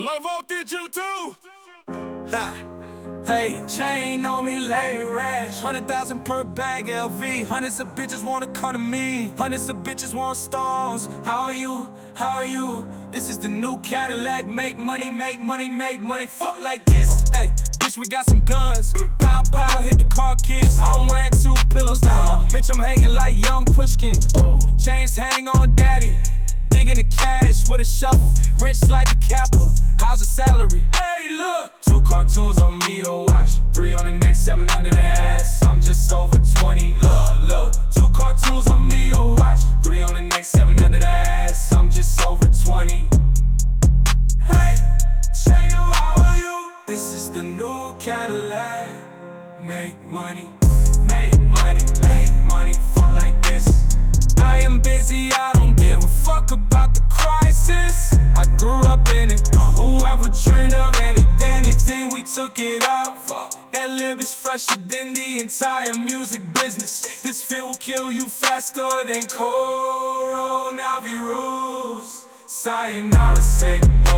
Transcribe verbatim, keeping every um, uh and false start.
Love Oak, did you too? Ha. Hey, chain on me, lay rash. Hundred thousand per bag, L V. Hundreds of bitches wanna come to me. Hundreds of bitches want stars. How are you? How are you? This is the new Cadillac. Make money, make money, make money. Fuck like this. Hey, bitch, we got some guns. Pow, pow, hit the car kids. I'm wearing two pillows now. Bitch, I'm hanging like young Pushkin. Chains hang on daddy. Digging the cash with a shovel. Rich like a capper. How's the salary? Hey, look. Two cartoons on me to watch. Three on the neck, seven under the ass. I'm just over twenty. Look, look. Two cartoons on me to watch. Three on the neck, seven under the ass. I'm just over twenty. Hey, say you, how are you? This is the new Cadillac. Make money, make money, make money. Fuck like this. I am busy, I don't give a fuck about the crisis. I grew up in it. Whoever dreamed of anything, anything, we took it out. That lib is fresher than the entire music business. This fit will kill you faster than coronavirus. Sayonara, say